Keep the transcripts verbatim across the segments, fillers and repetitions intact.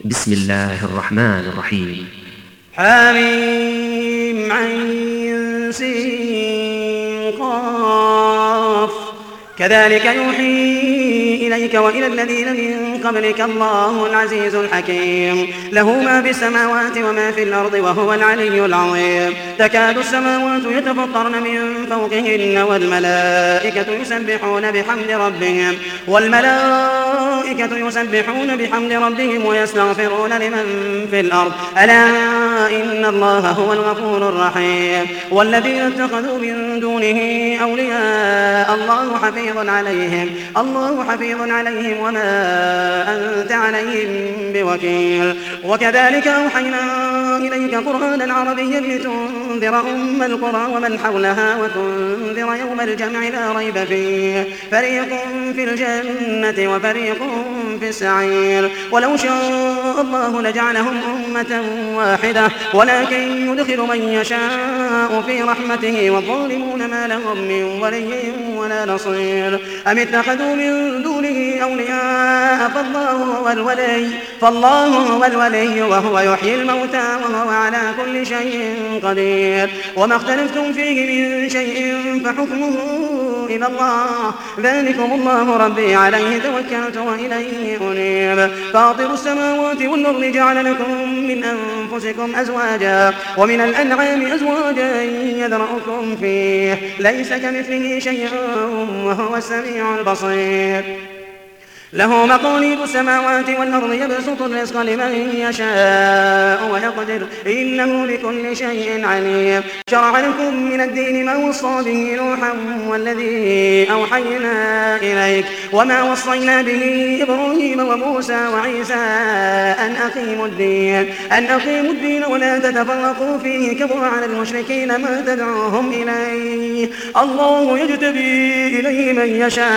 بسم الله الرحمن الرحيم. حميم عين سين قاف كذلك يوحي إليك وإلى الذين من قبلك الله العزيز الحكيم له ما في السماوات وما في الأرض وهو العلي العظيم تكاد السماوات يتفطرن من فوقهن والملائكة يسبحون بحمد ربهم والملائكة يسبحون بحمد ربهم ويستغفرون لمن في الأرض ألا إن الله هو الغفور الرحيم والذين اتخذوا من دونه أولياء الله حفيظ عليهم الله حفيظ عليهم وما أنت عليهم بوكيل وكذلك أوحينا إليك قرآنا عربيا لتنذر أم القرى ومن حولها وتنذر يوم الجمع لا ريب فيه فريق في الجنة وفريق في السعير ولو شاء الله لجعلهم أمة واحدة ولكن يدخل من يشاء في رحمته والظالمون ما لهم من ولي ولا نصير أم اتخذوا من دونه أولياء فالله هو الولي فالله هو الولي وهو يحيي الموتى وهو على كل شيء قدير وما اختلفتم فيه من شيء فحكمه إلى الله ذلكم الله ربي عليه توكلت وإليه أنيب فاطر السماوات والأرض جعل لكم من أنفسكم أزواجا ومن الأنعام أزواجا يذرأكم فيه ليس كمثله شيء وهو السميع البصير له مقاليد السماوات والأرض يبسط الرزق لمن يشاء ويقدر إنه بكل شيء عليم شرع لكم من الدين ما وصى به نوحا والذي أوحينا إليك وما وصينا به إبراهيم وموسى وعيسى أن أقيموا الدين أن أقيموا الدين ولا تتفرقوا فيه كبر على المشركين ما تدعوهم إليه الله يجتبي إليه من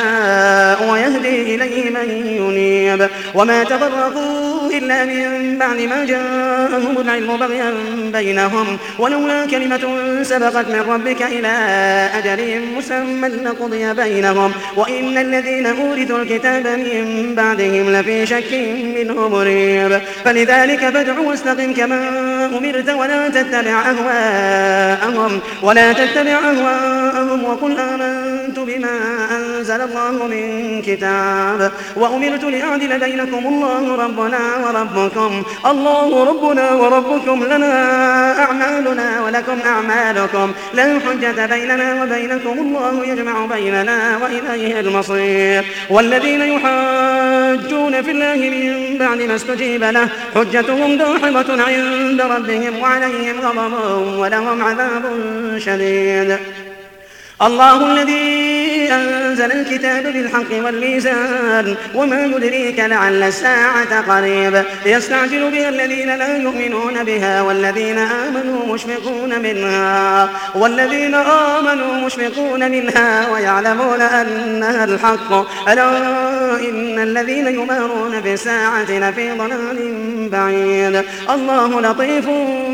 يشاء ويهدي إليه من ينيب وما تفرقوا إلا من بعد ما جاءهم العلم بغيا بينهم ولولا كلمة سبقت من ربك إلى أجل مسمى لقضي بينهم وإن الذين أورثوا الكتاب من بعدهم لفي شك منه مريب فلذلك فادع واستقم كما أمرت ولا تتبع أهواءهم ولا تتبع أهواءهم وقل آمنت بما أنزل الله من كتاب وأمرت لأعدل بينكم الله ربنا وربكم الله ربنا وربكم لنا أعمالنا ولكم أعمالكم لا حجة بيننا وبينكم الله يجمع بيننا وإليه المصير والذين يحاجون في الله من بعد ما استجيب له حجتهم داحضة عند ربهم وعليهم غضب ولهم عذاب شديد الله الذي أنزل الكتاب بالحق والميزان وما يدريك لعل الساعة قريب يستعجل بها الذين لا يؤمنون بها والذين آمنوا مشفقون منها والذين آمنوا مشفقون منها ويعلمون أنها الحق ألا إن الذين يمارون في الساعة لفي ضلال بعيد الله لطيف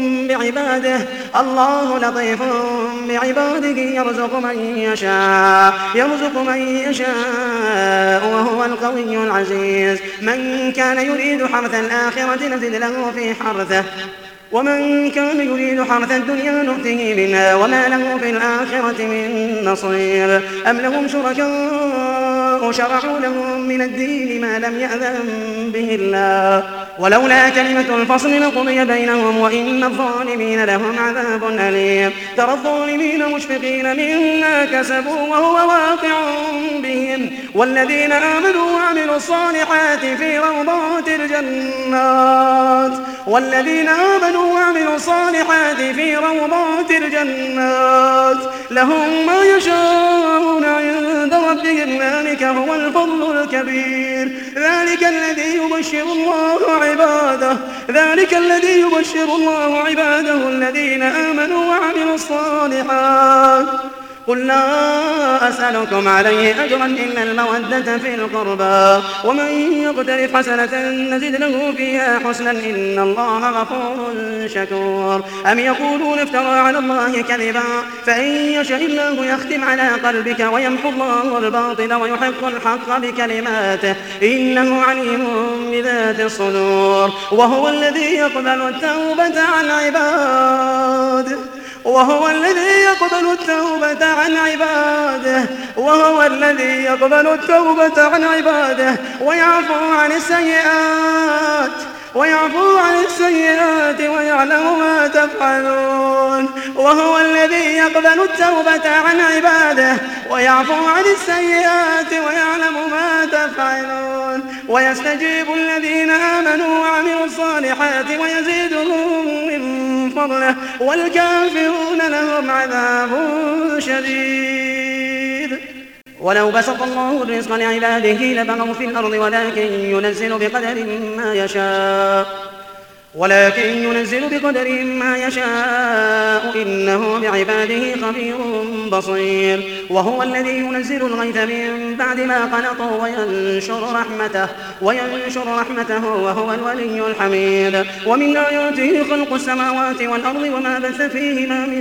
بعباده الله لطيف بعباده يرزق من يشاء يرزق من يشاء وهو القوي العزيز من كان يريد حرث الآخرة نزد له في حرثه ومن كان يريد حرث الدنيا نؤته منها وما له في الآخرة من نصير أم لهم شركاء شرعوا لهم من الدين ما لم يأذن به الله ولولا كلمة الفصل لقضي بينهم وإن الظالمين لهم عذاب أليم ترى الظالمين مشفقين مما كسبوا وهو واقع بهم والذين آمنوا وعملوا الصالحات في روضات الجنات والذين آمنوا وعملوا الصالحات في روضات الجنات لهم ما يشاءون عند ربهم ذلك هو الفضل الكبير ذلك الذي يبشر الله عباده ذلك الذي يبشر الله عباده الذين آمنوا وعملوا الصالحات قل لا أسألكم عليه أجرا إلا المودة في القربى ومن يقترف حسنة نزد له فيها حسنا إن الله غفور شكور أم يقولون افترى على الله كذبا فإن يشاء الله يختم على قلبك ويمحو الله الباطل ويحق الحق بكلماته إنه عليم بذات الصدور وهو الذي يقبل التوبة عن عباده وهو الذي يقبل التوبة عن عباده وهو الذي يقبل التوبة عن عباده ويعفو عن السيئات ويعفو عن السيئات ويعلم ما تفعلون وهو الذي يقبل التوبة عن عباده ويعفو عن السيئات ويعلم ما تفعلون ويستجيب الذين آمنوا وعملوا الصالحات ويزيدهم من فضله والكافرون لهم عذاب شديد ولو بسط الله الرزق لعباده لبغوا في الأرض ولكن ينزل بقدر ما يشاء ولكن ينزل بقدر ما يشاء إنه بعباده خبير بصير وهو الذي ينزل الغيث من بعد ما قنطوا وينشر رحمته وينشر رحمته وهو الولي الحميد ومن آياته خلق السماوات والأرض وما بث فيهما من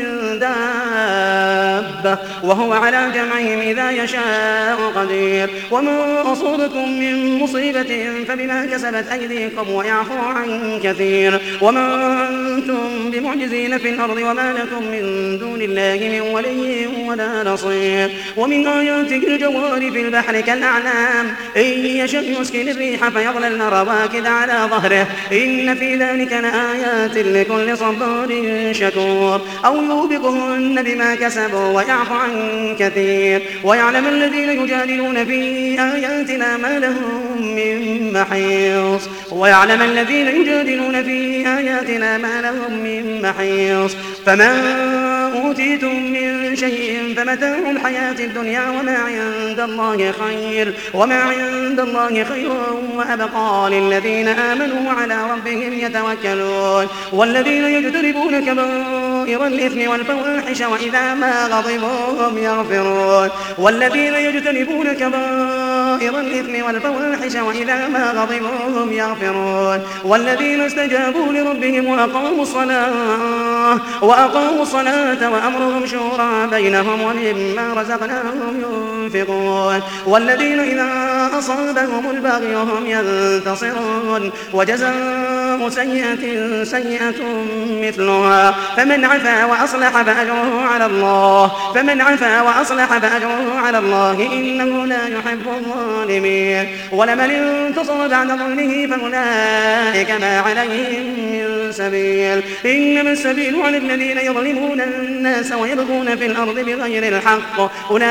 دابة وهو على جمعهم إذا يشاء قدير وما أصابكم من مصيبة فبما كسبت أيديكم ويعفو عن كثير وما أنتم بمعجزين في الأرض وما لكم من دون الله من ولي ولا نصير ومن آياته الجوار في البحر كالأعلام إن يشأ يسكن الريح فيظللن رواكد على ظهره إن في ذلك لآيات لكل صبار شكور أو يوبقهن بما كسبوا ويعفو عن كثير ويعلم الذين يجادلون في آياتنا ما لهم من محيص ويعلم الذين يجادلون في آياتنا ما لهم من محيص فما أوتيتم من شيء فمتاع الحياة الدنيا وما عند الله خير وما عند الله خير وأبقى للذين آمنوا وعلى ربهم يتوكلون والذين يجتنبون كبائر الإثم والفواحش وإذا ما غضبوا هم يغفرون والذين يجتنبون كبائر الإثم والفواحش وإذا ما غضبوا هم يغفرون والذين استجابوا لربهم وأقاموا الصلاة وأقاموا الصلاة وأمرهم شورى بينهم ومما رزقناهم ينفقون والذين إذا أصابهم البغي هم ينتصرون وجزاء سيئة سيئة مثلها فمن عفا وأصلح فأجره على الله فمن عفا وأصلح فأجره على الله إنه لا يحب الظالمين ولمن انتصر بعد ظلمه فأولئك ما عليهم من سبيل إنما السبيل على الذين يظلمون الناس ويبغون في الأرض بغير الحق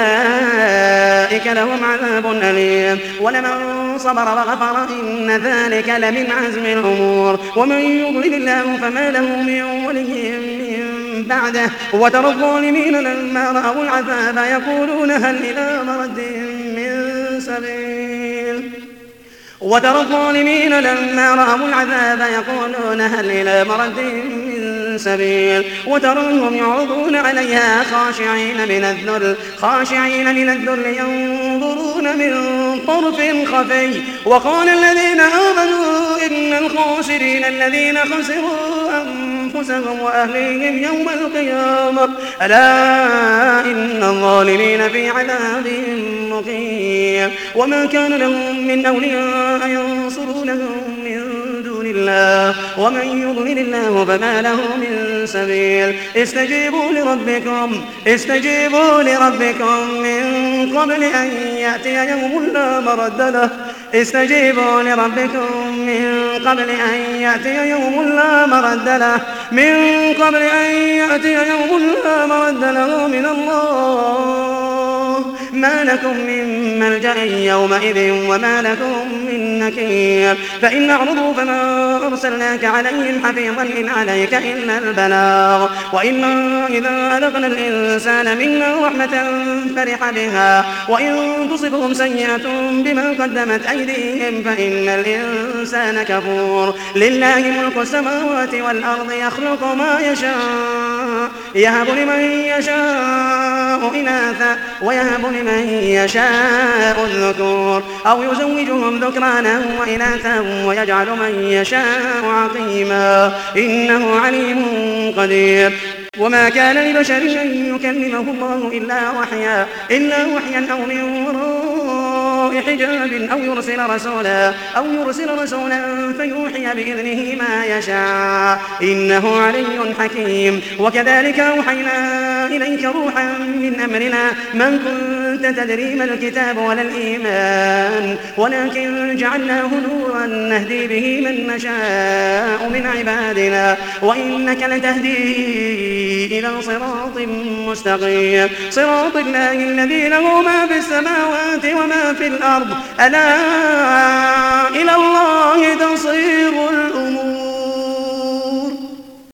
أولئك لهم عذاب أليم ولمن صبر وغفر إن ذلك لمن عزم الأمور ومن يضلل الله فما له من ولي من بعده وترى الظالمين لما رأوا العذاب يقولون هل إلى مرد من سبيل وترى الظالمين لما رأوا العذاب يقولون هل إلى مرد من سبيل وتراهم يعرضون عليها خاشعين من الذل خاشعين من الذل ينظرون من طرف خفي وقال الذين آمنوا إن الخاسرين الذين خسروا أنفسهم وأهليهم يوم القيامة ألا إن الظالمين في عذاب مقيم وما كان لهم من أولياء ينصرونهم من دون الله ومن يضلل الله فما له من سبيل استجيبوا لربكم استجيبوا لربكم من قبل أن يأتي يوم لا مرد له استجيبوا لربكم من قبل أن يأتي يوم لا مرد له من قبل أن يأتي يوم لا مرد له من الله ما لكم من ملجأ يومئذ وما لكم من نكير فإن أعرضوا فما أرسلناك عليهم حفيظا إن عليك إلا البلاغ وإنا إذا أذقنا الإنسان منا رحمة فرح بها وإن تصبهم سيئة بما قدمت أيديهم فإن الإنسان كفور لله ملك السماوات والأرض يخلق ما يشاء يهب لمن يشاء إناثا ويهب لمن يشاء الذكور أو يزوجهم ذكرانا وإناثا ويجعل من يشاء عقيما إنه عليم قدير وما كان لبشر أن يكلمه الله إلا وحيا إلا وحيا أو من وراء حجاب أو يرسل رسولا أو يرسل رسولا فيوحي بإذنه ما يشاء إنه علي حكيم وكذلك أوحينا إليك روحا من أمرنا ما كنت تدري ما الكتاب ولا الإيمان ولكن جعلناه نورا نهدي به من نشاء من عبادنا وإنك لتهدي إلى صراط مستقيم صراط الله الذي له ما في السماوات وما في الأرض ألا إلى الله تصير